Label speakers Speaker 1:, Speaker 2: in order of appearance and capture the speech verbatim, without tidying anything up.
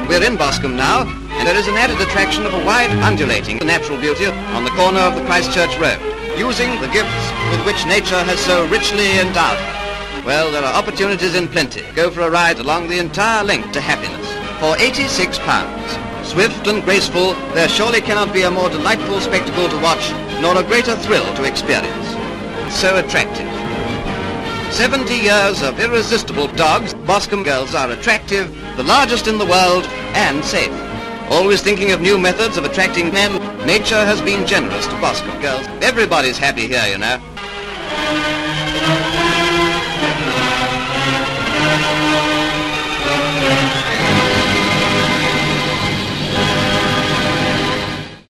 Speaker 1: We're in Boscombe now, and there is an added attraction of a wide undulating natural beauty on the corner of the Christchurch Road, using the gifts with which nature has so richly endowed her. Well, there are opportunities in plenty. Go for a ride along the entire length to happiness for eighty-six pounds. Swift and graceful, there surely cannot be a more delightful spectacle to watch, nor a greater thrill to experience. So attractive. seventy years of irresistible dogs, Boscombe girls are attractive, the largest in the world, and safe. Always thinking of new methods of attracting men, nature has been generous to Boscombe girls. Everybody's happy here, you know.